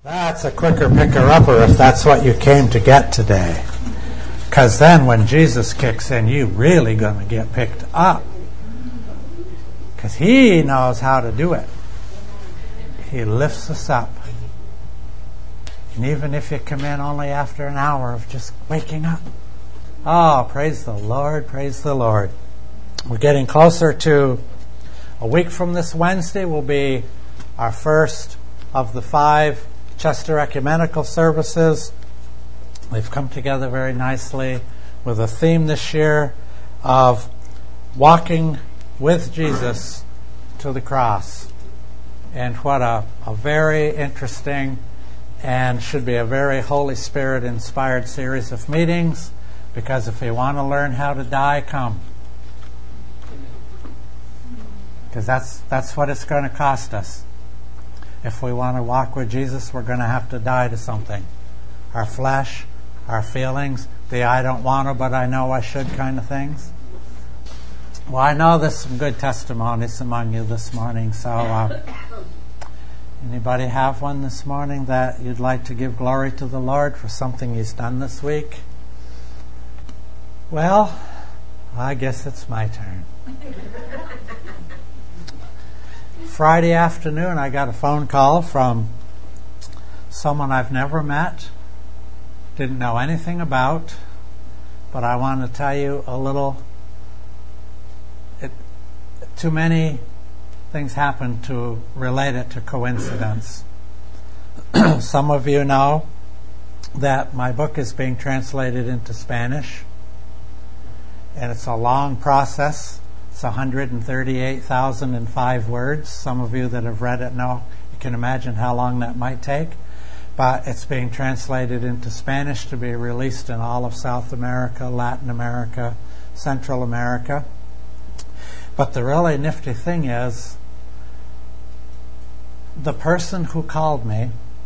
That's a quicker picker-upper if that's what you came to get today. Because then when Jesus kicks in, you're really going to get picked up. Because He knows how to do it. He lifts us up. And even if you come in only after an hour of just waking up. Oh, praise the Lord, praise the Lord. We're getting closer to a week from this Wednesday will be our first of the 5 Chester Ecumenical Services. They've come together very nicely with a theme this year of walking with Jesus to the cross. And what a very interesting and should be a very Holy Spirit inspired series of meetings, because if you want to learn how to die, come. Because that's what it's going to cost us. If we want to walk with Jesus, we're going to have to die to something. Our flesh, our feelings, the I don't want to but I know I should kind of things. Well, I know there's some good testimonies among you this morning, so anybody have one this morning that you'd like to give glory to the Lord for something He's done this week? Well, I guess it's my turn. Friday afternoon, I got a phone call from someone I've never met, didn't know anything about, but I want to tell you a little. Too many things happen to relate it to coincidence. Some of you know that my book is being translated into Spanish, and it's a long process. It's 138,005 words. Some of you that have read it know, you can imagine how long that might take. But it's being translated into Spanish to be released in all of South America, Latin America, Central America. But the really nifty thing is, the person who called me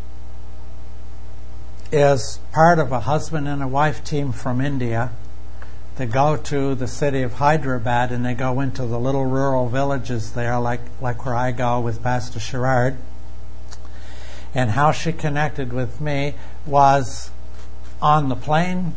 is part of a husband and a wife team from India. They go to the city of Hyderabad and they go into the little rural villages there, like where I go with Pastor Sherrard. And how she connected with me was on the plane.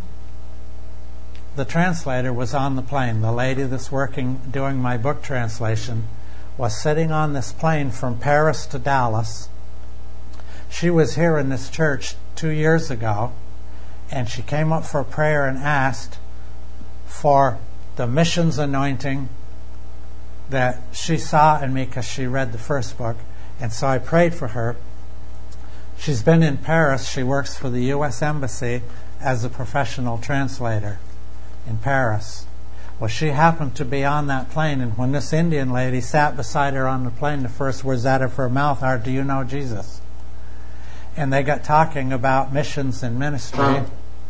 The translator was on the plane. The lady that's doing my book translation was sitting on this plane from Paris to Dallas. She was here in this church 2 years ago, and she came up for prayer and asked for the missions anointing that she saw in me because she read the first book. And so I prayed for her. She's been in Paris. She works for the U.S. Embassy as a professional translator in Paris. Well, she happened to be on that plane, and when this Indian lady sat beside her on the plane, the first words out of her mouth are, "Do you know Jesus?" And they got talking about missions and ministry.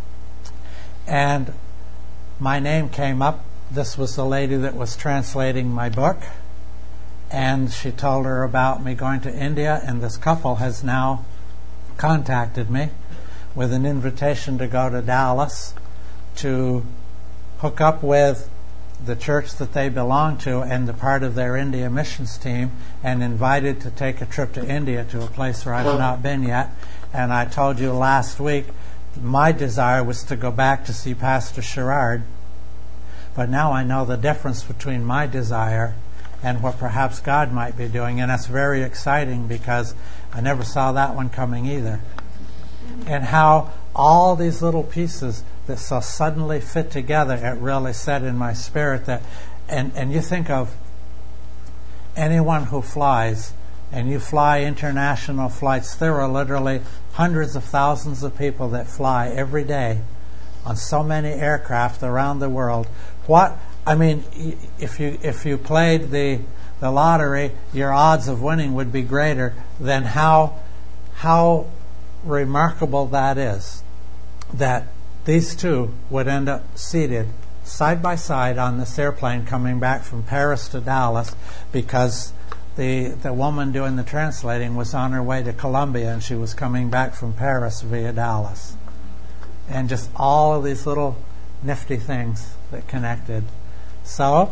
And my name came up. This was the lady that was translating my book. And she told her about me going to India, and this couple has now contacted me with an invitation to go to Dallas to hook up with the church that they belong to and the part of their India missions team, and invited to take a trip to India, to a place where I've not been yet. And I told you last week, my desire was to go back to see Pastor Sherrard, but now I know the difference between my desire and what perhaps God might be doing, and that's very exciting because I never saw that one coming either. And how all these little pieces that so suddenly fit together, it really said in my spirit that, and you think of anyone who flies, and you fly international flights, there are literally hundreds of thousands of people that fly every day on so many aircraft around the world. If you played the lottery, your odds of winning would be greater than how remarkable that is, that these two would end up seated side by side on this airplane coming back from Paris to Dallas, because the woman doing the translating was on her way to Colombia and she was coming back from Paris via Dallas. And just all of these little nifty things that connected. So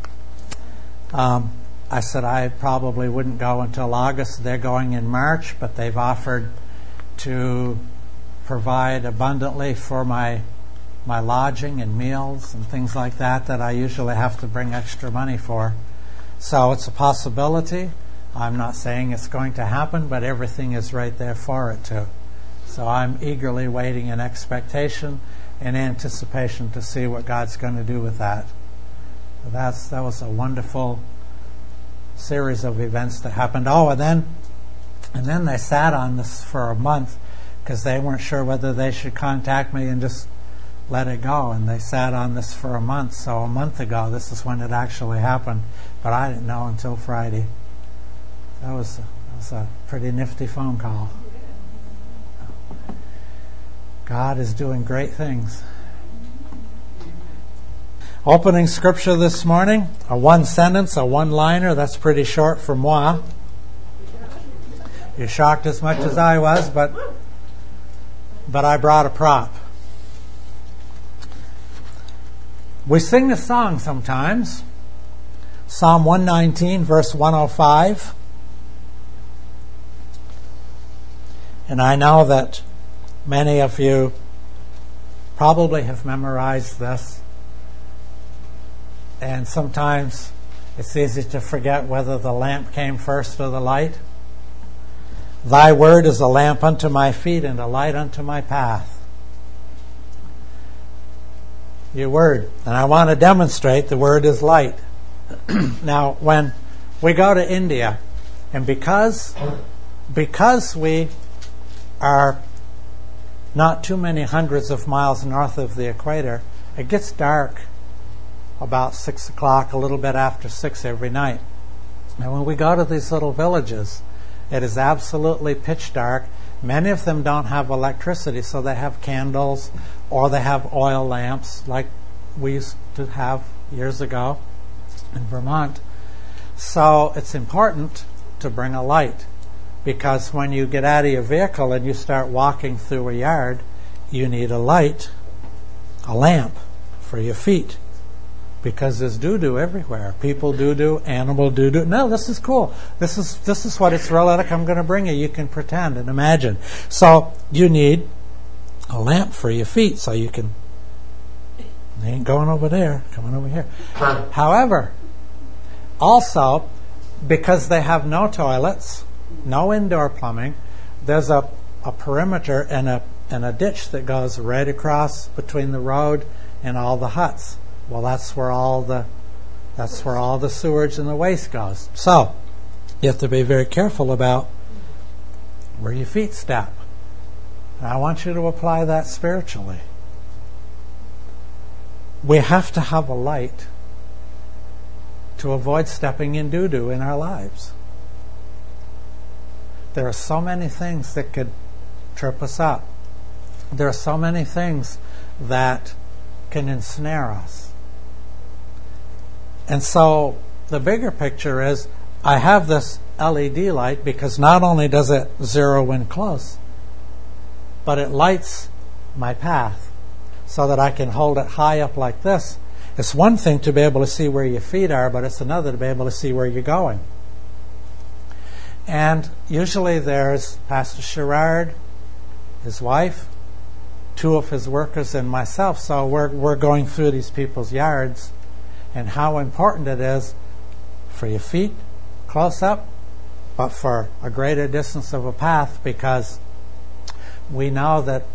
I said I probably wouldn't go until August. They're going in March, but they've offered to provide abundantly for my lodging and meals and things like that I usually have to bring extra money for. So it's a possibility. I'm not saying it's going to happen, but everything is right there for it to. So I'm eagerly waiting in expectation and anticipation to see what God's going to do with that. That was a wonderful series of events that happened. Oh, and then they sat on this for a month because they weren't sure whether they should contact me and just let it go. And they sat on this for a month. So a month ago, this is when it actually happened. But I didn't know until Friday. That was a pretty nifty phone call. God is doing great things. Opening scripture this morning, a one sentence, a one-liner. That's pretty short for moi. You're shocked as much as I was, but I brought a prop. We sing the song sometimes. Psalm 119, verse 105. And I know that many of you probably have memorized this. And sometimes it's easy to forget whether the lamp came first or the light. Thy word is a lamp unto my feet and a light unto my path. Your word. And I want to demonstrate the word is light. Now, when we go to India, and because we are not too many hundreds of miles north of the equator, it gets dark about 6 o'clock, a little bit after 6 every night. And when we go to these little villages, it is absolutely pitch dark. Many of them don't have electricity, so they have candles or they have oil lamps like we used to have years ago in Vermont. So it's important to bring a light, because when you get out of your vehicle and you start walking through a yard, you need a light, a lamp for your feet, because there's doo-doo everywhere. People doo-doo, animal doo-doo. No, this is cool. This is what it's really like. I'm going to bring you. You can pretend and imagine. So you need a lamp for your feet so you can... They ain't going over there, coming over here. However, also, because they have no toilets, no indoor plumbing, there's a perimeter and a ditch that goes right across between the road and all the huts. Well, that's where all the sewage and the waste goes. So you have to be very careful about where your feet step. And I want you to apply that spiritually. We have to have a light to avoid stepping in doo-doo in our lives. There are so many things that could trip us up. There are so many things that can ensnare us. And so the bigger picture is, I have this LED light because not only does it zero in close, but it lights my path so that I can hold it high up like this. It's one thing to be able to see where your feet are, but it's another to be able to see where you're going. And usually there's Pastor Sherrard, his wife, 2 of his workers, and myself. So we're going through these people's yards, and how important it is for your feet close up, but for a greater distance of a path, because we know that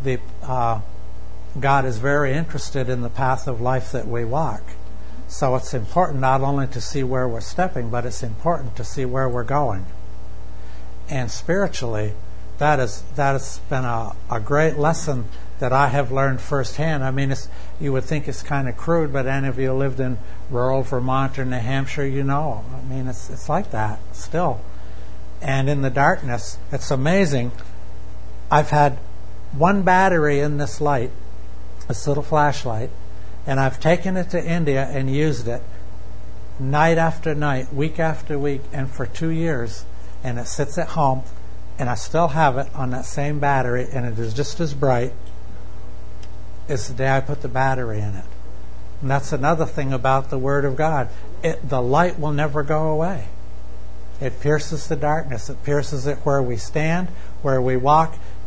God is very interested in the path of life that we walk. So it's important not only to see where we're stepping, but it's important to see where we're going. And spiritually, that has been a great lesson that I have learned firsthand. I mean, you would think it's kind of crude, but any of you who lived in rural Vermont or New Hampshire, you know. I mean, it's like that still. And in the darkness, it's amazing. I've had one battery in this light, this little flashlight, and I've taken it to India and used it night after night, week after week, and for 2 years. And it sits at home, and I still have it on that same battery, and it is just as bright as the day I put the battery in it. And that's another thing about the Word of God. The light will never go away. It pierces the darkness. It pierces it where we stand, where we walk.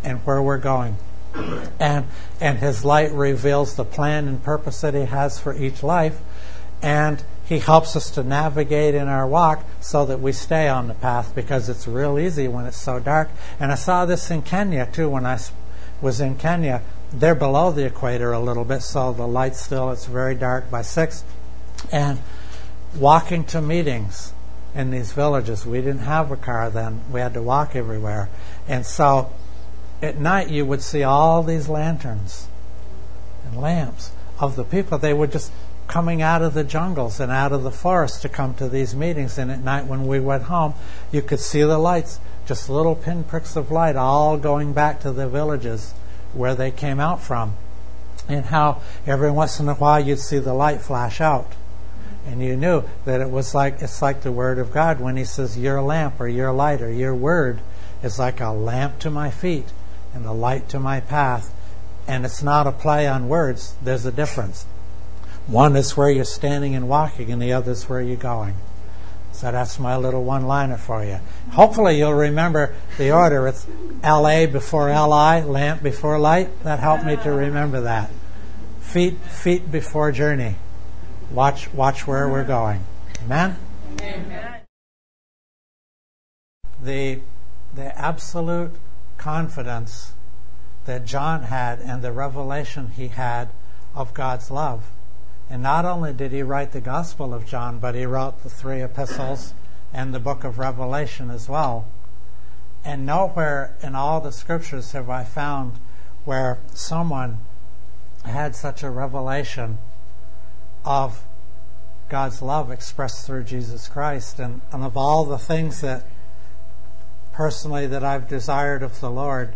and where we're going. And His light reveals the plan and purpose that He has for each life, and He helps us to navigate in our walk so that we stay on the path, because it's real easy when it's so dark. And I saw this in Kenya too. When I was in Kenya, they're below the equator a little bit, so the light still, it's very dark by 6. And walking to meetings in these villages, we didn't have a car then. We had to walk everywhere. And so at night you would see all these lanterns and lamps of the people. They were just coming out of the jungles and out of the forest to come to these meetings. And at night when we went home, you could see the lights, just little pinpricks of light, all going back to the villages where they came out from. And how every once in a while you'd see the light flash out. And you knew that it's like the Word of God when He says, your lamp or your light or your word is like a lamp to my feet and a light to my path. And it's not a play on words. There's a difference. One is where you're standing and walking, and the other is where you're going. So that's my little one-liner for you. Hopefully you'll remember the order. It's L-A before L-I, lamp before light. That helped me to remember that. Feet before journey. Watch where we're going. Amen? Amen. The absolute confidence that John had and the revelation he had of God's love. And not only did he write the Gospel of John, but he wrote the 3 epistles and the book of Revelation as well. And nowhere in all the scriptures have I found where someone had such a revelation of God's love expressed through Jesus Christ. And of all the things that personally that I've desired of the Lord,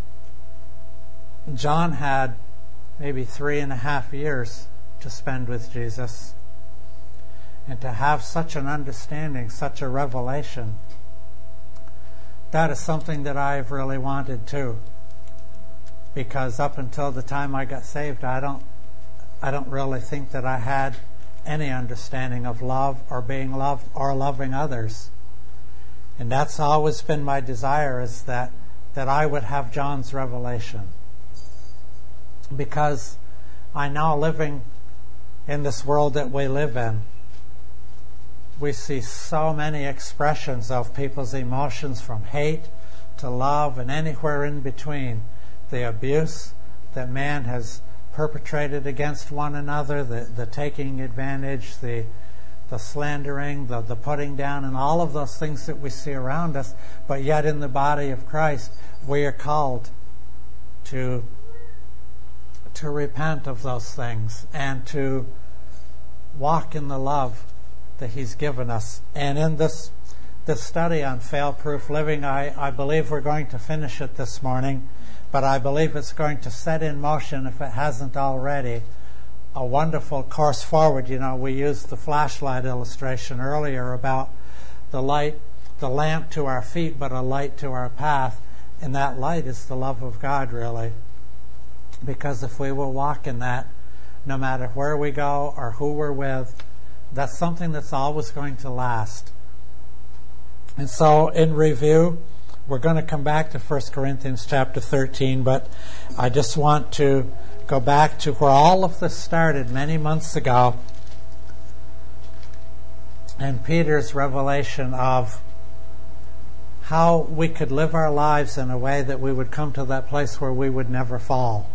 John had maybe 3.5 years to spend with Jesus. And to have such an understanding, such a revelation, that is something that I've really wanted too. Because up until the time I got saved, I don't really think that I had any understanding of love or being loved or loving others. And that's always been my desire, is that I would have John's revelation. Because I know, living in this world that we live in, we see so many expressions of people's emotions, from hate to love and anywhere in between. The abuse that man has perpetrated against one another, the taking advantage, the slandering, the putting down, and all of those things that we see around us. But yet in the body of Christ, we are called to repent of those things and to walk in the love that He's given us. And in this study on fail-proof living, I believe we're going to finish it this morning, but I believe it's going to set in motion, if it hasn't already, a wonderful course forward. You know, we used the flashlight illustration earlier about the light, the lamp to our feet, but a light to our path. And that light is the love of God, really. Because if we will walk in that, no matter where we go or who we're with, that's something that's always going to last. And so, in review, we're going to come back to 1 Corinthians chapter 13, but I just want to go back to where all of this started many months ago, and Peter's revelation of how we could live our lives in a way that we would come to that place where we would never fall.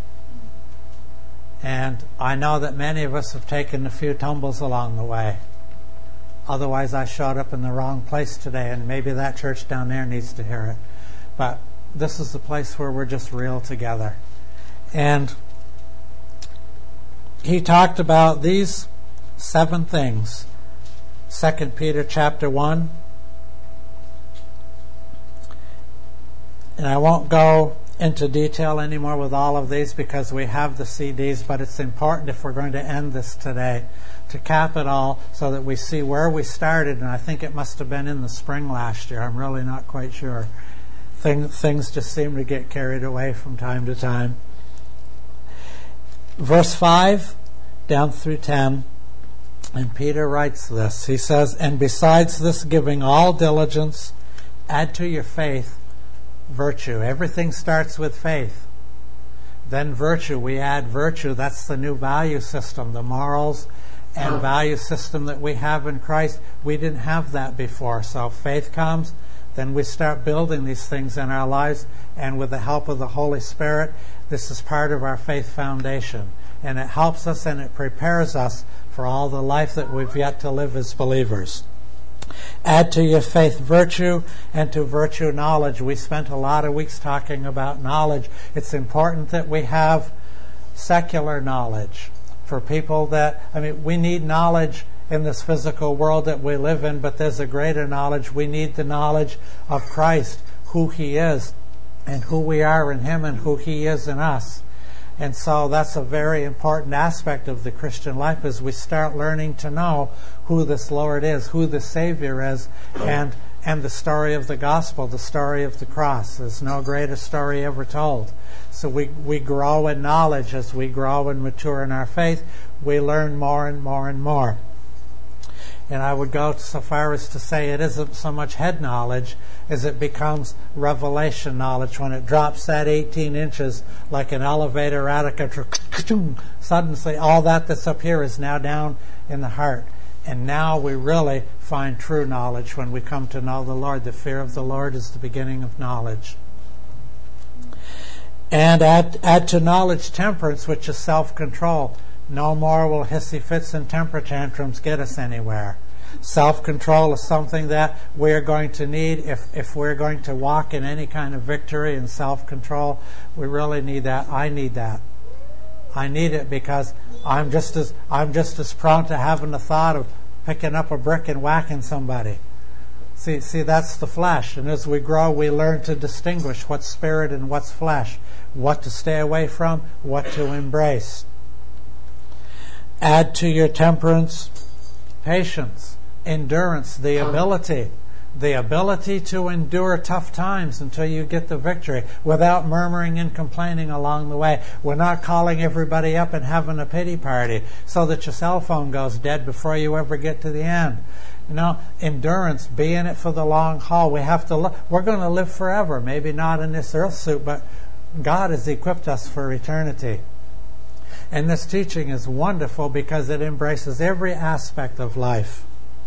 And I know that many of us have taken a few tumbles along the way. Otherwise, I showed up in the wrong place today, and maybe that church down there needs to hear it. But this is the place where we're just real together. And he talked about these 7 things. 2 Peter chapter 1. And I won't go into detail anymore with all of these because we have the CDs, but it's important, if we're going to end this today, to cap it all so that we see where we started. And I think it must have been in the spring last year. I'm really not quite sure. Things just seem to get carried away from time to time. Verse 5 down through 10, and Peter writes this. He says, "And besides this, giving all diligence, add to your faith virtue. Everything starts with faith. Then virtue. We add virtue. That's the new value system, the morals and value system that we have in Christ. We didn't have that before. So faith comes, then we start building these things in our lives, and with the help of the Holy Spirit, this is part of our faith foundation. And it helps us and it prepares us for all the life that we've yet to live as believers. Add to your faith virtue, and to virtue knowledge. We spent a lot of weeks talking about knowledge. It's important that we have secular knowledge. For people we need knowledge in this physical world that we live in, but there's a greater knowledge. We need the knowledge of Christ, who He is, and who we are in Him, and who He is in us. And so that's a very important aspect of the Christian life, as we start learning to know who this Lord is, who the Savior is, and the story of the gospel, the story of the cross. There's no greater story ever told. So we grow in knowledge as we grow and mature in our faith. We learn more and more and more. And I would go so far as to say it isn't so much head knowledge as it becomes revelation knowledge. When it drops that 18 inches like an elevator attic, suddenly all that's up here is now down in the heart. And now we really find true knowledge when we come to know the Lord. The fear of the Lord is the beginning of knowledge. And add to knowledge temperance, which is self-control. No more will hissy fits and temper tantrums get us anywhere. Self-control is something that we're going to need if we're going to walk in any kind of victory and self-control. We really need that. I need that. I need it because I'm just as prone to having the thought of picking up a brick and whacking somebody. See, that's the flesh. And as we grow, we learn to distinguish what's spirit and what's flesh, what to stay away from, what to embrace. Add to your temperance patience, endurance, the ability to endure tough times until you get the victory without murmuring and complaining along the way. We're not calling everybody up and having a pity party so that your cell phone goes dead before you ever get to the end. Endurance, be in it for the long haul. We're going to live forever, maybe not in this earth suit, but God has equipped us for eternity. And this teaching is wonderful because it embraces every aspect of life.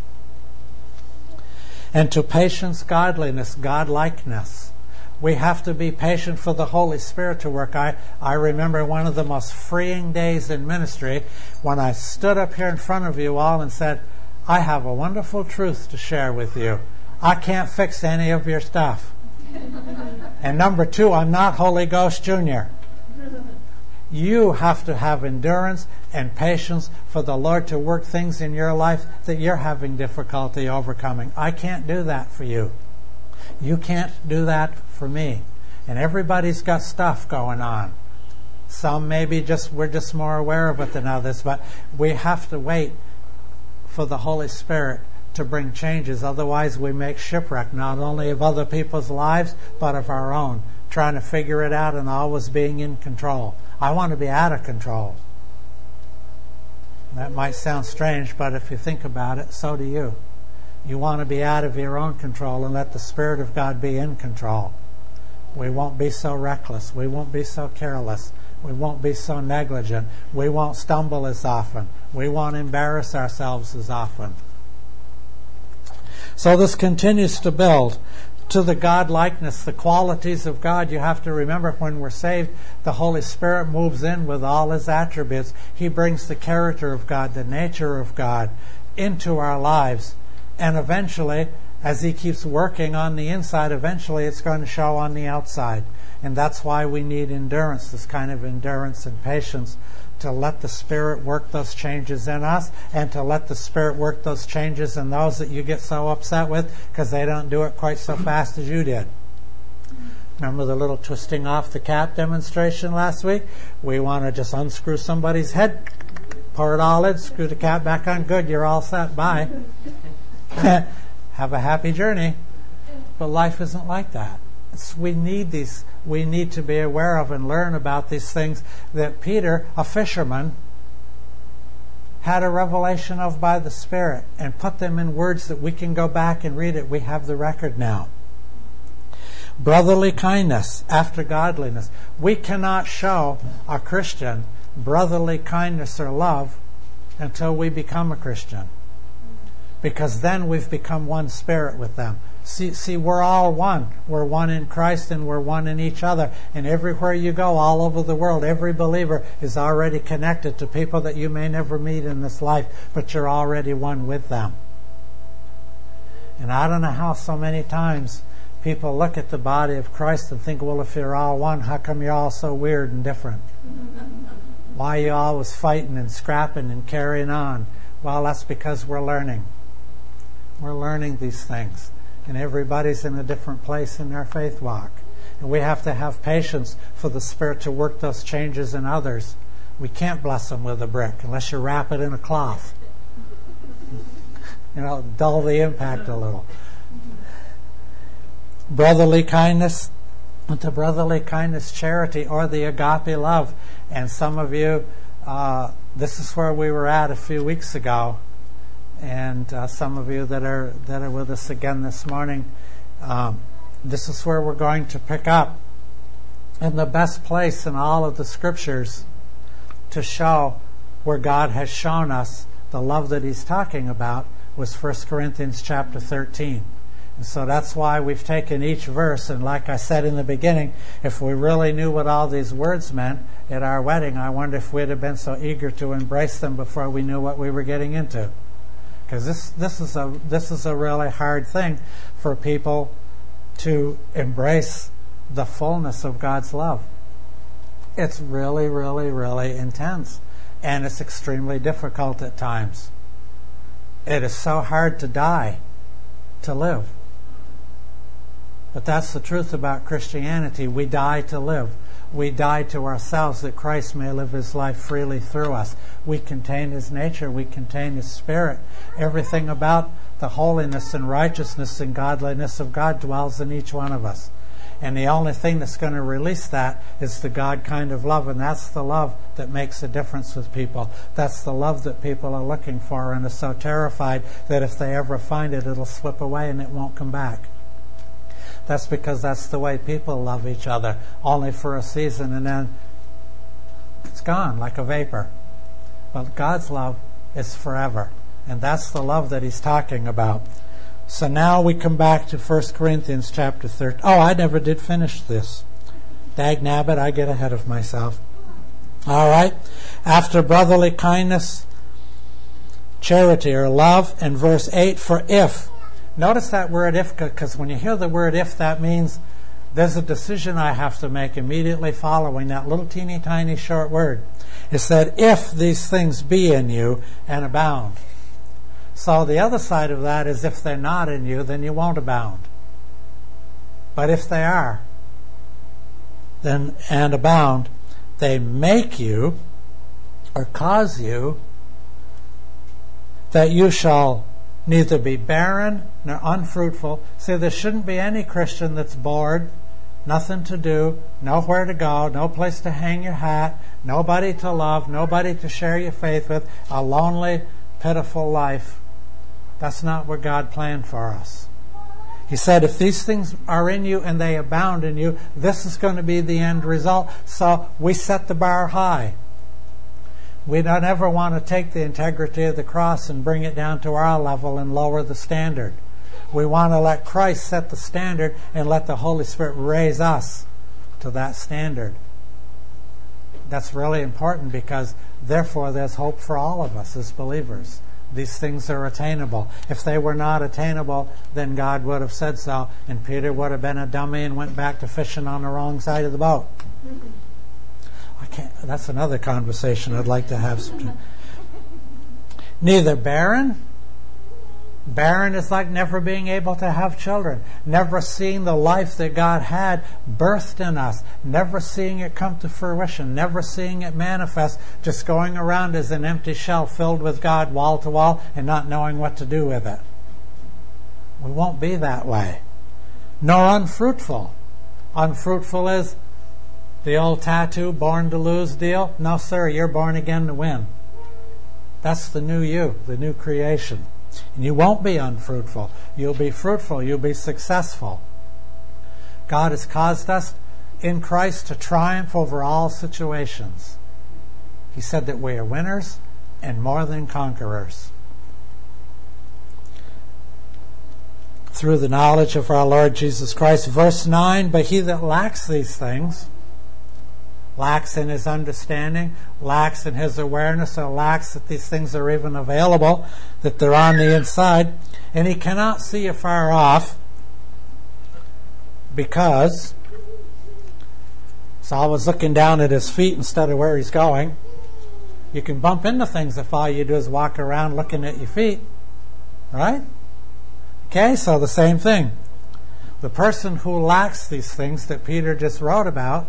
And to patience, godliness, godlikeness. We have to be patient for the Holy Spirit to work. I remember one of the most freeing days in ministry when I stood up here in front of you all and said, I have a wonderful truth to share with you. I can't fix any of your stuff. And number 2, I'm not Holy Ghost Jr. You have to have endurance and patience for the Lord to work things in your life that you're having difficulty overcoming. I can't do that for you. You can't do that for me. And everybody's got stuff going on. Some maybe we're just more aware of it than others, but we have to wait for the Holy Spirit to bring changes. Otherwise we make shipwreck not only of other people's lives, but of our own, trying to figure it out and always being in control. I want to be out of control. That might sound strange, but if you think about it, so do you. You want to be out of your own control and let the Spirit of God be in control. We won't be so reckless. We won't be so careless. We won't be so negligent. We won't stumble as often. We won't embarrass ourselves as often. So this continues to build to the God-likeness, the qualities of God. You have to remember when we're saved, the Holy Spirit moves in with all His attributes. He brings the character of God, the nature of God into our lives. And eventually, as He keeps working on the inside, eventually it's going to show on the outside. And that's why we need endurance, this kind of endurance and patience, to let the Spirit work those changes in us and to let the Spirit work those changes in those that you get so upset with because they don't do it quite so fast as you did. Remember the little twisting off the cap demonstration last week? We want to just unscrew somebody's head, pour it all in, screw the cap back on. Good, you're all set. Bye. Have a happy journey. But life isn't like that. We need these. We need to be aware of and learn about these things that Peter, a fisherman, had a revelation of by the Spirit and put them in words that we can go back and read it. We have the record now. Brotherly kindness after godliness. We cannot show a Christian brotherly kindness or love until we become a Christian, because then we've become one spirit with them. See, we're all one. We're one in Christ, and we're one in each other. And everywhere you go, all over the world, every believer is already connected to people that you may never meet in this life, but you're already one with them. And I don't know how so many times people look at the body of Christ and think, well, if you're all one, how come you're all so weird and different? Why are you always fighting and scrapping and carrying on? Well, that's because we're learning. We're learning these things. And everybody's in a different place in their faith walk. And we have to have patience for the Spirit to work those changes in others. We can't bless them with a brick unless you wrap it in a cloth. Dull the impact a little. Brotherly kindness, the brotherly kindness, charity, or the agape love. And some of you, this is where we were at a few weeks ago. And some of you that are with us again this morning, this is where we're going to pick up. And the best place in all of the Scriptures to show where God has shown us the love that He's talking about was 1 Corinthians chapter 13. And so that's why we've taken each verse, and like I said in the beginning, if we really knew what all these words meant at our wedding, I wonder if we'd have been so eager to embrace them before we knew what we were getting into. Because this is a really hard thing for people to embrace the fullness of God's love. It's really, really, really intense. And it's extremely difficult at times. It is so hard to die to live. But that's the truth about Christianity. We die to live. We die to ourselves that Christ may live His life freely through us. We contain His nature. We contain His Spirit. Everything about the holiness and righteousness and godliness of God dwells in each one of us. And the only thing that's going to release that is the God kind of love. And that's the love that makes a difference with people. That's the love that people are looking for and are so terrified that if they ever find it, it'll slip away and it won't come back. That's because that's the way people love each other, only for a season, and then it's gone like a vapor. But God's love is forever, and that's the love that He's talking about. So now we come back to 1 Corinthians chapter 13. Oh, I never did finish this. Dag nabbit, I get ahead of myself. All right. After brotherly kindness, charity or love, and verse 8, for if. Notice that word if, because when you hear the word if, that means there's a decision I have to make immediately following that little teeny tiny short word. It said, if these things be in you and abound. So the other side of that is if they're not in you, then you won't abound. But if they are, then and abound, they make you or cause you that you shall neither be barren nor unfruitful. See, there shouldn't be any Christian that's bored, nothing to do, nowhere to go, no place to hang your hat, nobody to love, nobody to share your faith with, a lonely, pitiful life. That's not what God planned for us. He said, if these things are in you and they abound in you, this is going to be the end result. So we set the bar high. We don't ever want to take the integrity of the cross and bring it down to our level and lower the standard. We want to let Christ set the standard and let the Holy Spirit raise us to that standard. That's really important because therefore there's hope for all of us as believers. These things are attainable. If they were not attainable, then God would have said so, and Peter would have been a dummy and went back to fishing on the wrong side of the boat. That's another conversation I'd like to have sometime. Neither barren. Barren is like never being able to have children. Never seeing the life that God had birthed in us. Never seeing it come to fruition. Never seeing it manifest. Just going around as an empty shell filled with God wall to wall and not knowing what to do with it. We won't be that way. Nor unfruitful. Unfruitful is the old tattoo, born to lose deal. No, sir, you're born again to win. That's the new you, the new creation. And you won't be unfruitful. You'll be fruitful. You'll be successful. God has caused us in Christ to triumph over all situations. He said that we are winners and more than conquerors through the knowledge of our Lord Jesus Christ. Verse 9, but he that lacks these things, lacks in his understanding, lacks in his awareness, or lacks that these things are even available, that they're on the inside, and he cannot see afar off because he's always looking down at his feet instead of where he's going. You can bump into things if all you do is walk around looking at your feet, right? Okay, so the same thing. The person who lacks these things that Peter just wrote about,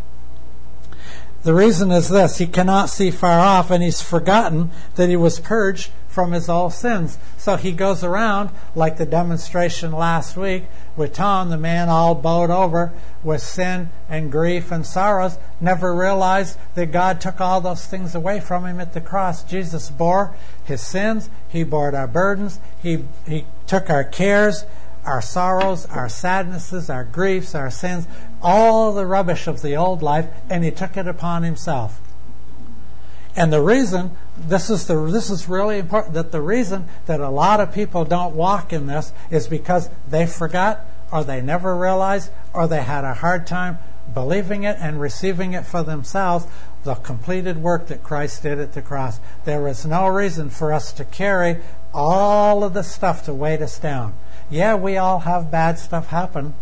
the reason is this: he cannot see far off, and he's forgotten that he was purged from his old sins. So he goes around, like the demonstration last week with Tom, the man all bowed over with sin and grief and sorrows, never realized that God took all those things away from him at the cross. Jesus bore his sins. He bore our burdens. He took our cares, our sorrows, our sadnesses, our griefs, our sins, all the rubbish of the old life, and he took it upon himself. And the reason, this is really important, that the reason that a lot of people don't walk in this is because they forgot, or they never realized, or they had a hard time believing it and receiving it for themselves, the completed work that Christ did at the cross. There is no reason for us to carry all of the stuff to weight us down. Yeah, we all have bad stuff happen.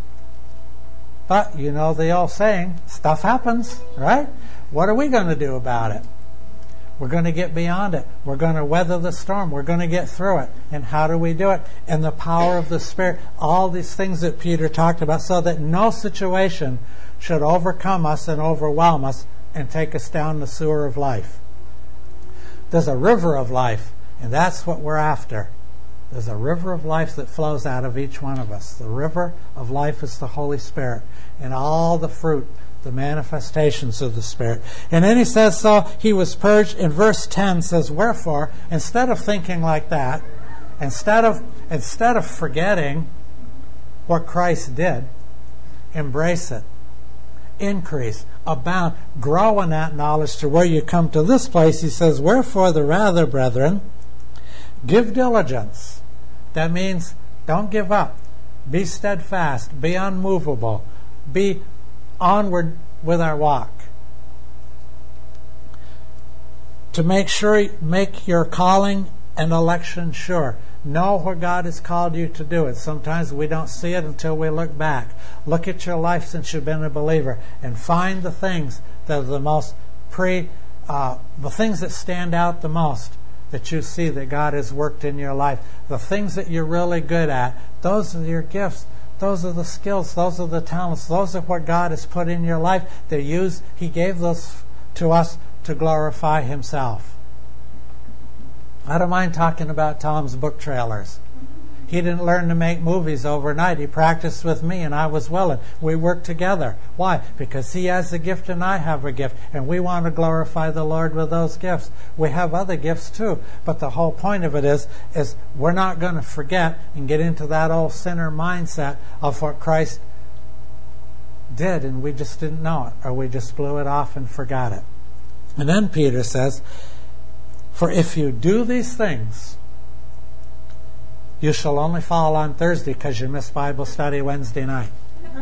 But you know the old saying, stuff happens, right? What are we going to do about it? We're going to get beyond it. We're going to weather the storm. We're going to get through it. And how do we do it? In the power of the Spirit. All these things that Peter talked about, so that no situation should overcome us and overwhelm us and take us down the sewer of life. There's a river of life, and that's what we're after. There's a river of life that flows out of each one of us. The river of life is the Holy Spirit, and all the fruit, the manifestations of the Spirit. And then he says, so he was purged. In verse 10 says, wherefore, instead of thinking like that, instead of forgetting what Christ did, embrace it, increase, abound, grow in that knowledge to where you come to this place. He says, wherefore the rather, brethren, give diligence. That means don't give up. Be steadfast. Be unmovable. Be onward with our walk. To make your calling and election sure. Know what God has called you to do. And sometimes we don't see it until we look back. Look at your life since you've been a believer and find the things that are the most the things that stand out the most, that you see that God has worked in your life. The things that you're really good at, those are your gifts. Those are the skills. Those are the talents. Those are what God has put in your life. He gave those to us to glorify Himself. I don't mind talking about Tom's book trailers. He didn't learn to make movies overnight. He practiced with me, and I was willing. We worked together. Why? Because he has a gift and I have a gift, and we want to glorify the Lord with those gifts. We have other gifts too, but the whole point of it is we're not going to forget and get into that old sinner mindset of what Christ did, and we just didn't know it, or we just blew it off and forgot it. And then Peter says, for if you do these things, you shall only fall on Thursday because you missed Bible study Wednesday night.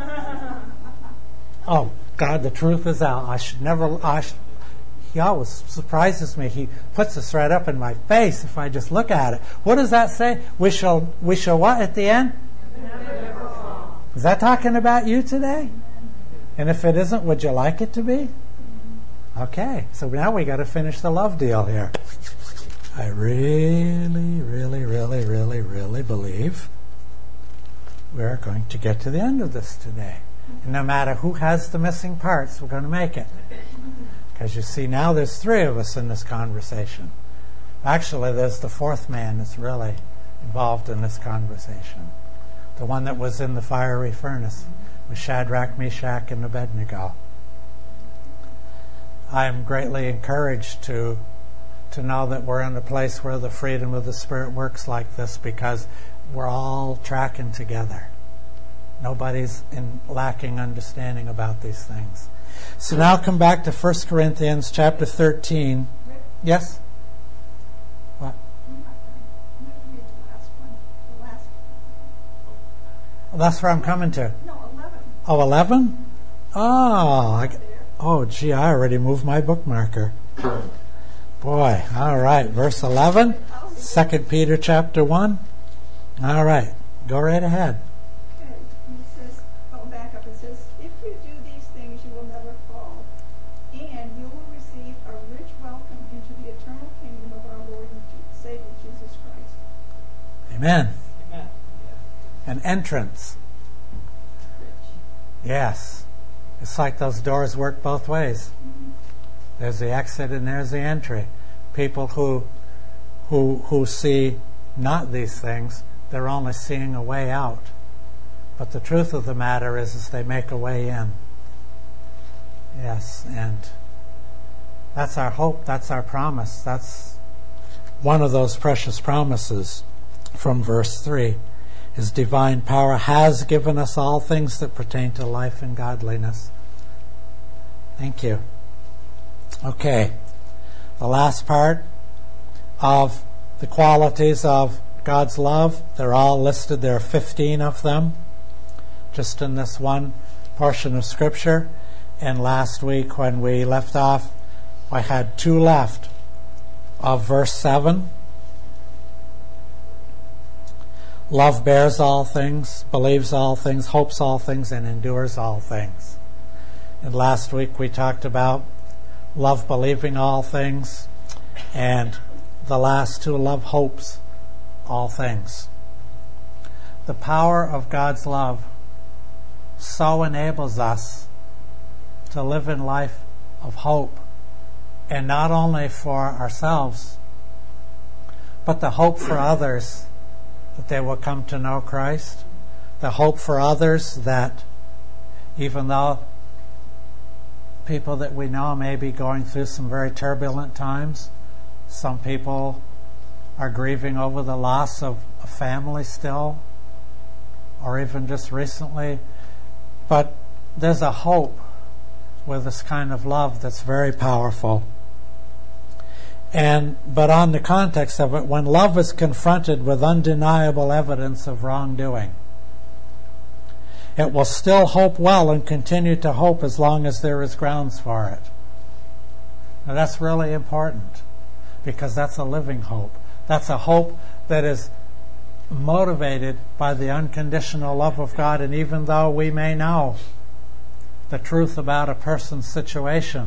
Oh, God, the truth is out. He always surprises me. He puts this right up in my face if I just look at it. What does that say? We shall what at the end? Never fall. Is that talking about you today? And if it isn't, would you like it to be? Okay, so now we got to finish the love deal here. I really, really, really, really, really believe we're going to get to the end of this today. And no matter who has the missing parts, we're going to make it. Because you see, now there's 3 of us in this conversation. Actually, there's the 4th man that's really involved in this conversation. The one that was in the fiery furnace with Shadrach, Meshach, and Abednego. I am greatly encouraged to know that we're in a place where the freedom of the Spirit works like this, because we're all tracking together. Nobody's lacking understanding about these things. So now come back to 1 Corinthians chapter 13. Yes? What? Well, that's where I'm coming to. No, 11. Oh, 11? Oh, gee, I already moved my bookmarker. Boy, all right. Verse 11, 2 Peter chapter 1. All right, go right ahead. Okay, it says, back up, it says, if you do these things, you will never fall, and you will receive a rich welcome into the eternal kingdom of our Lord and Savior Jesus Christ. Amen. Amen. Yeah. An entrance. Yes. It's like those doors work both ways. There's the exit and there's the entry. People who see not these things, they're only seeing a way out. But the truth of the matter is they make a way in. Yes, and that's our hope, that's our promise. That's one of those precious promises from verse 3. His divine power has given us all things that pertain to life and godliness. Thank you. Okay, the last part of the qualities of God's love, they're all listed. There are 15 of them just in this one portion of Scripture. And last week when we left off, I had 2 left of verse 7. Love bears all things, believes all things, hopes all things, and endures all things. And last week we talked about love believing all things, and the last 2, love hopes all things. The power of God's love so enables us to live in life of hope, and not only for ourselves, but the hope for others that they will come to know Christ, the hope for others that even though people that we know may be going through some very turbulent times, some people are grieving over the loss of a family still, or even just recently, but there's a hope with this kind of love that's very powerful. But on the context of it, when love is confronted with undeniable evidence of wrongdoing, it will still hope well and continue to hope as long as there is grounds for it. Now that's really important, because that's a living hope. That's a hope that is motivated by the unconditional love of God, and even though we may know the truth about a person's situation,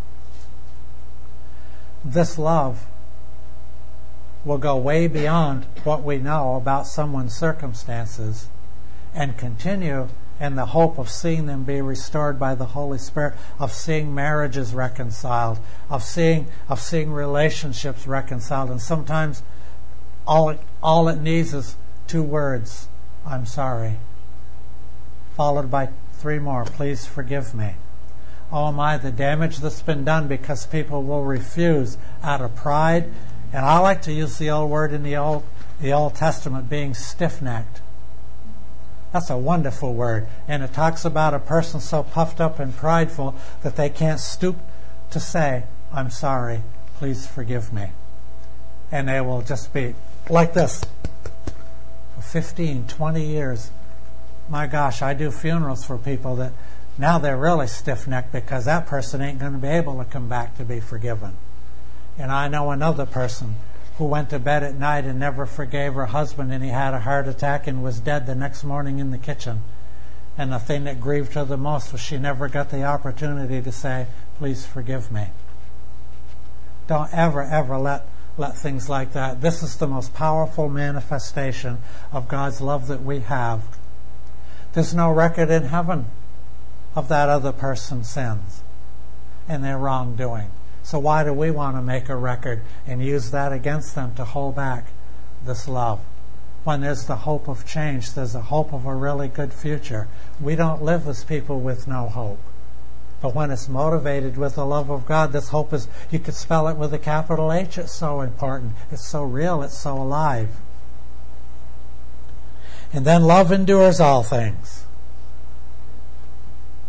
this love will go way beyond what we know about someone's circumstances and continue in the hope of seeing them be restored by the Holy Spirit, of seeing marriages reconciled, of seeing relationships reconciled. And sometimes all it needs is 2 words, I'm sorry, followed by 3 more, please forgive me. Oh my, the damage that's been done because people will refuse out of pride. And I like to use the old word in the Old Testament, being stiff-necked. That's a wonderful word. And it talks about a person so puffed up and prideful that they can't stoop to say, I'm sorry, please forgive me. And they will just be like this for 15, 20 years. My gosh, I do funerals for people that now they're really stiff-necked because that person ain't going to be able to come back to be forgiven. And I know another person who went to bed at night and never forgave her husband, and he had a heart attack and was dead the next morning in the kitchen. And the thing that grieved her the most was she never got the opportunity to say, please forgive me. Don't ever let things like that. This is the most powerful manifestation of God's love that we have. There's no record in heaven of that other person's sins and their wrongdoing. So why do we want to make a record and use that against them to hold back this love? When there's the hope of change, there's the hope of a really good future. We don't live as people with no hope. But when it's motivated with the love of God, this hope is, you could spell it with a capital H, it's so important. It's so real, it's so alive. And then love endures all things.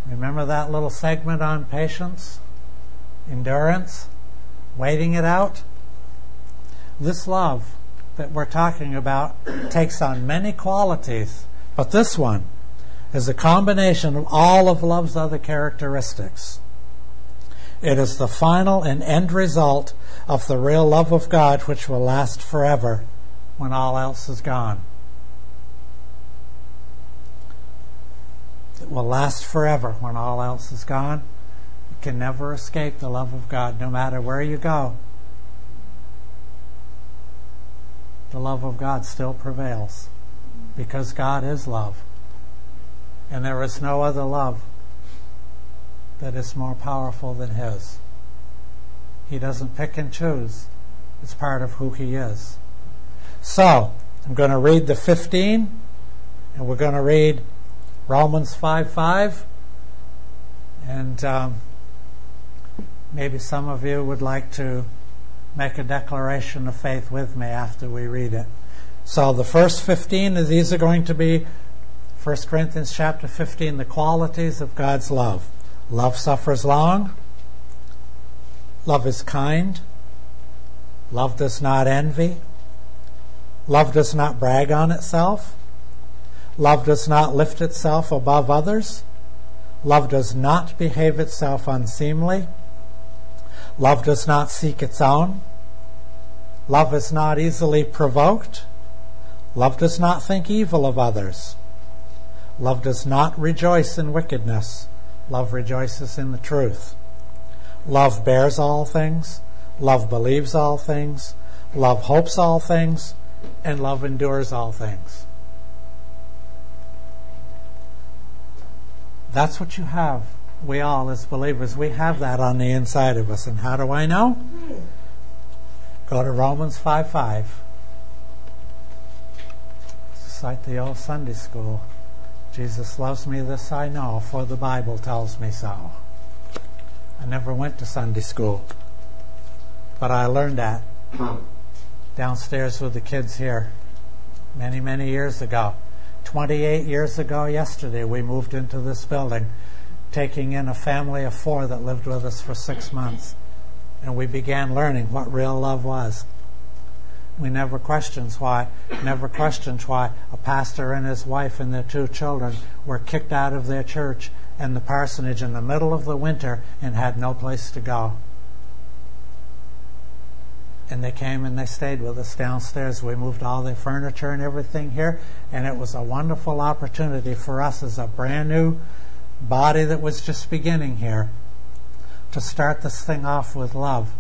Remember that little segment on patience, endurance, waiting it out? This love that we're talking about takes on many qualities, but this one is a combination of all of love's other characteristics. It is the final and end result of the real love of God, which will last forever when all else is gone. It will last forever when all else is gone. You can never escape the love of God, no matter where you go. The love of God still prevails because God is love. And there is no other love that is more powerful than His. He doesn't pick and choose. It's part of who He is. So, I'm going to read the 15, and we're going to read Romans 5:5. And maybe some of you would like to make a declaration of faith with me after we read it. So the first 15 of these are going to be 1 Corinthians chapter 15, the qualities of God's love. Love suffers long. Love is kind. Love does not envy. Love does not brag on itself. Love does not lift itself above others. Love does not behave itself unseemly. Love does not seek its own. Love is not easily provoked. Love does not think evil of others. Love does not rejoice in wickedness. Love rejoices in the truth. Love bears all things. Love believes all things. Love hopes all things. And love endures all things. That's what you have. We all, as believers, we have that on the inside of us. And how do I know? Go to Romans 5:5. It's like the old Sunday school. Jesus loves me, this I know, for the Bible tells me so. I never went to Sunday school, but I learned that downstairs with the kids here many, many years ago. 28 years ago yesterday, we moved into this building, taking in a family of 4 that lived with us for 6 months. And we began learning what real love was. We never questioned why a pastor and his wife and their 2 children were kicked out of their church and the parsonage in the middle of the winter and had no place to go. And they came and they stayed with us downstairs. We moved all their furniture and everything here, and it was a wonderful opportunity for us as a brand new body that was just beginning here to start this thing off with love.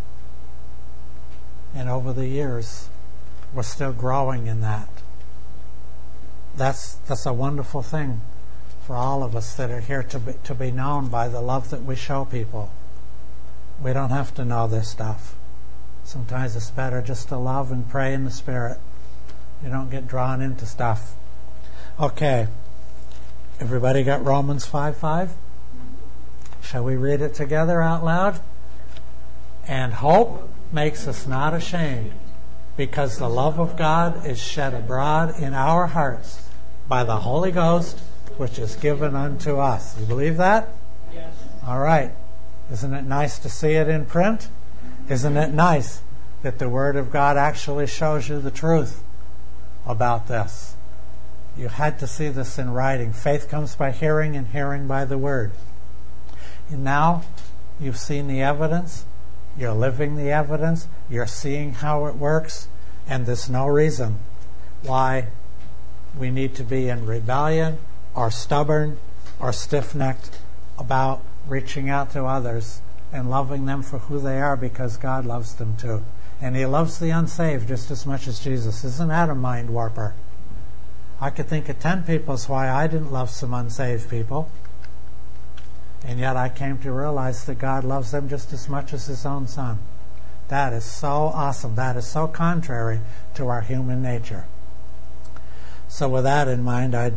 And over the years, we're still growing in that. That's a wonderful thing for all of us that are here to be known by the love that we show people. We don't have to know this stuff. Sometimes it's better just to love and pray in the Spirit. You don't get drawn into stuff. Okay. Everybody got Romans 5:5? Shall we read it together out loud? And hope makes us not ashamed, because the love of God is shed abroad in our hearts by the Holy Ghost, which is given unto us. You believe that? Yes. All right. Isn't it nice to see it in print? Isn't it nice that the Word of God actually shows you the truth about this? You had to see this in writing. Faith comes by hearing, and hearing by the Word. And now you've seen the evidence. You're living the evidence. You're seeing how it works. And there's no reason why we need to be in rebellion or stubborn or stiff-necked about reaching out to others and loving them for who they are, because God loves them too. And He loves the unsaved just as much as Jesus. Isn't that a mind warper? I could think of 10 people why I didn't love some unsaved people. And yet I came to realize that God loves them just as much as His own Son. That is so awesome. That is so contrary to our human nature. So with that in mind, I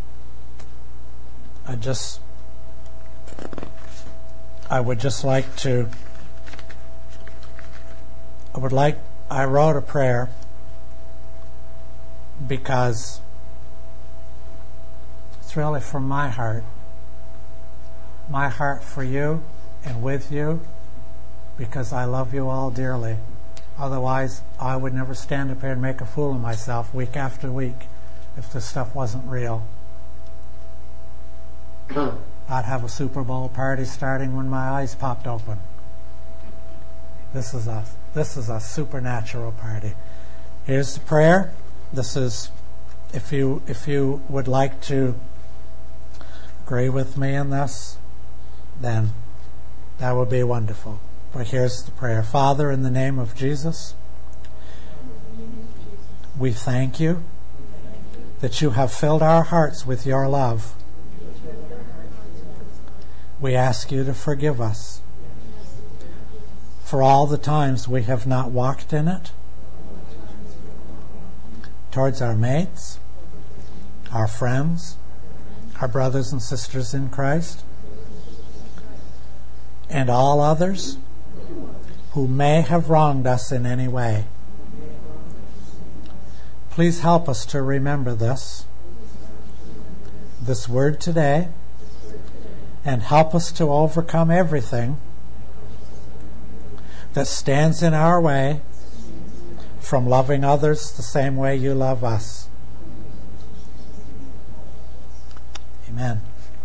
wrote a prayer because it's really from my heart my heart for you and with you because I love you all dearly. Otherwise, I would never stand up here and make a fool of myself week after week if this stuff wasn't real. I'd have a Super Bowl party starting when my eyes popped open. This is a supernatural party. Here's the prayer. This is, if you would like to agree with me in this, then that would be wonderful. But here's the prayer. Father, in the name of Jesus, we thank you that you have filled our hearts with your love. We ask you to forgive us for all the times we have not walked in it towards our mates, our friends, our brothers and sisters in Christ, and all others who may have wronged us in any way. Please help us to remember this word today, and help us to overcome everything that stands in our way from loving others the same way you love us. Amen.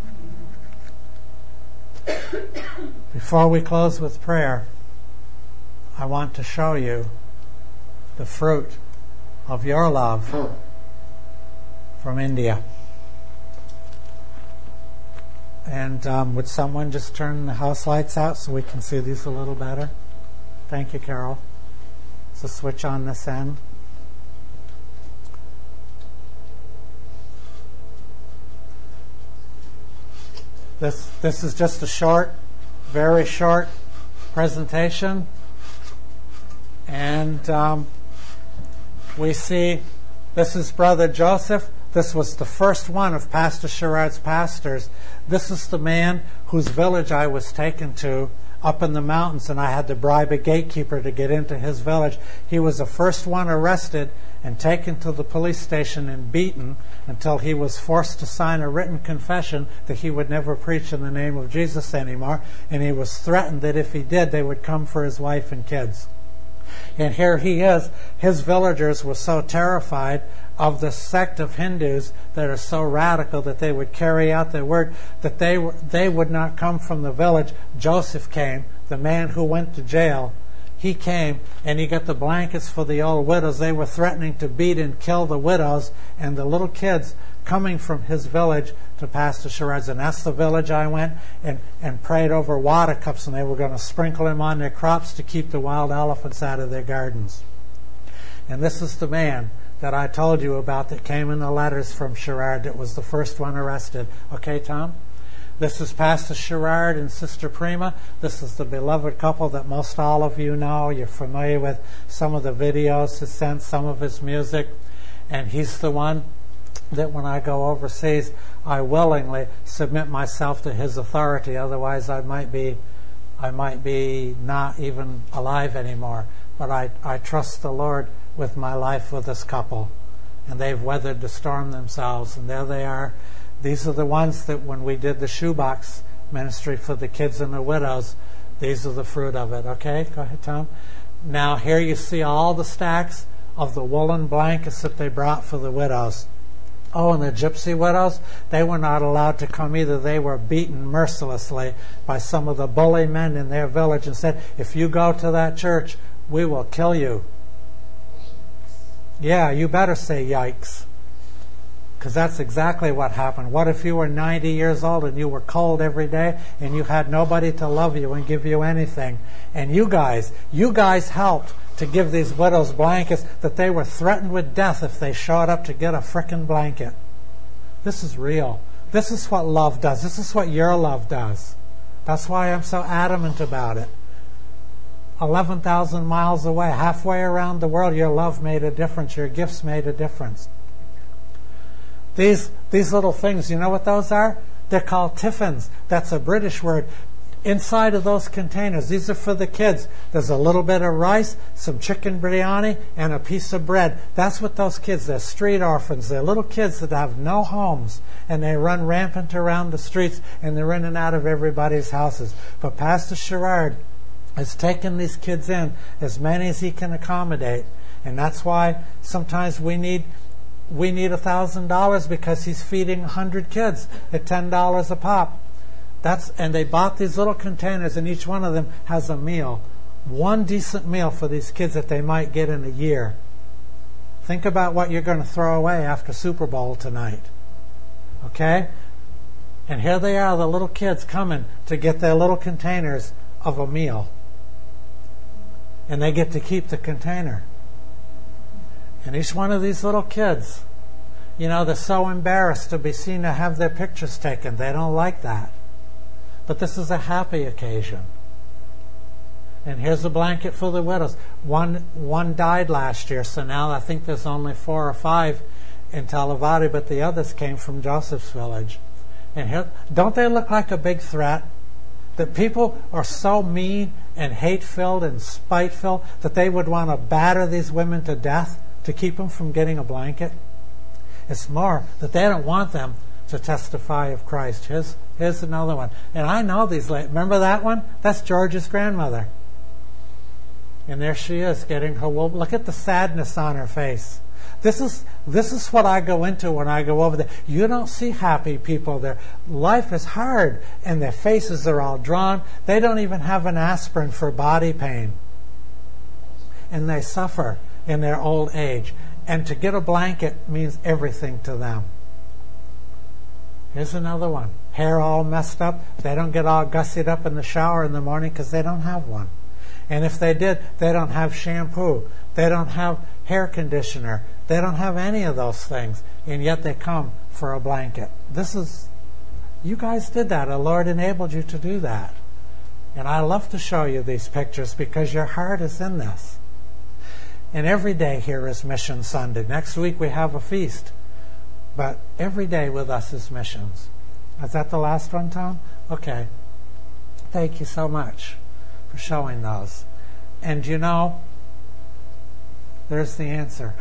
Before we close with prayer, I want to show you the fruit of your love from India. And would someone just turn the house lights out so we can see these a little better? Thank you, Carol. So switch on this end. This is just a short, very short presentation. And we see this is Brother Joseph. This was the first one of Pastor Sherrard's pastors. This is the man whose village I was taken to up in the mountains, and I had to bribe a gatekeeper to get into his village. He was the first one arrested and taken to the police station and beaten until he was forced to sign a written confession that he would never preach in the name of Jesus anymore, and he was threatened that if he did, they would come for his wife and kids. And here he is. His villagers were so terrified of the sect of Hindus that are so radical that they would carry out their word, that they would not come from the village. Joseph came, the man who went to jail. He came and he got the blankets for the old widows. They were threatening to beat and kill the widows and the little kids coming from his village to Pastor Sherrard's. And that's the village I went and prayed over water cups, and they were going to sprinkle them on their crops to keep the wild elephants out of their gardens. And this is the man that I told you about that came in the letters from Sherrard that was the first one arrested. Okay, Tom? This is Pastor Sherrard and Sister Prima. This is the beloved couple that most all of you know. You're familiar with some of the videos he sent, some of his music. And he's the one that when I go overseas, I willingly submit myself to his authority. Otherwise, I might be not even alive anymore. But I trust the Lord with my life with this couple. And they've weathered the storm themselves. And there they are. These are the ones that when we did the shoebox ministry for the kids and the widows, these are the fruit of it. Okay? Go ahead, Tom. Now, here you see all the stacks of the woolen blankets that they brought for the widows. Oh, and the gypsy widows, they were not allowed to come either. They were beaten mercilessly by some of the bully men in their village and said, if you go to that church, we will kill you. Yeah, you better say yikes. Because that's exactly what happened. What if you were 90 years old and you were cold every day and you had nobody to love you and give you anything? And you guys helped to give these widows blankets that they were threatened with death if they showed up to get a frickin' blanket. This is real. This is what love does. This is what your love does. That's why I'm so adamant about it. 11,000 miles away, halfway around the world, your love made a difference. Your gifts made a difference. These little things, you know what those are? They're called tiffins. That's a British word. inside of those containers, these are for the kids. There's a little bit of rice, some chicken biryani, and a piece of bread. That's what those kids, they're street orphans. They're little kids that have no homes, and they run rampant around the streets, and they're in and out of everybody's houses. But Pastor Sherrard has taken these kids in, as many as he can accommodate. And that's why sometimes we need $1,000 because he's feeding 100 kids at $10 a pop. And they bought these little containers, and each one of them has a meal. One decent meal for these kids that they might get in a year. Think about what you're going to throw away after Super Bowl tonight. Okay? And here they are, the little kids coming to get their little containers of a meal. And they get to keep the container. And each one of these little kids, they're so embarrassed to be seen to have their pictures taken. They don't like that. But this is a happy occasion. And here's a blanket for the widows. One died last year, so now I think there's only 4 or 5 in Talavati, but the others came from Joseph's Village. And here, don't they look like a big threat? That people are so mean and hate-filled and spiteful that they would want to batter these women to death to keep them from getting a blanket? It's more that they don't want them to testify of Christ. Here's another one. And I know these ladies. Remember that one? That's George's grandmother. And there she is getting her wool. Look at the sadness on her face. This is what I go into when I go over there. You don't see happy people there. Life is hard, and their faces are all drawn. They don't even have an aspirin for body pain. And they suffer in their old age. And to get a blanket means everything to them. Here's another one. Hair all messed up. They don't get all gussied up in the shower in the morning because they don't have one. And if they did, they don't have shampoo. They don't have hair conditioner. They don't have any of those things. And yet they come for a blanket. You guys did that. The Lord enabled you to do that. And I love to show you these pictures because your heart is in this. And every day here is Mission Sunday. Next week we have a feast. But every day with us is missions. Is that the last one, Tom? Okay. Thank you so much for showing those. And there's the answer.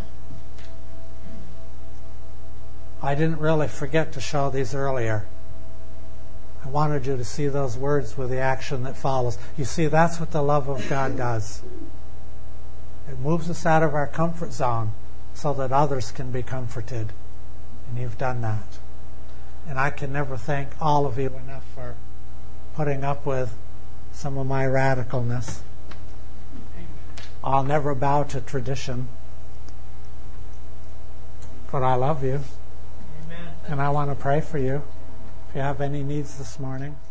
I didn't really forget to show these earlier. I wanted you to see those words with the action that follows. You see, that's what the love of God does. It moves us out of our comfort zone so that others can be comforted. And you've done that. And I can never thank all of you enough for putting up with some of my radicalness. I'll never bow to tradition. But I love you. Amen. And I want to pray for you. If you have any needs this morning.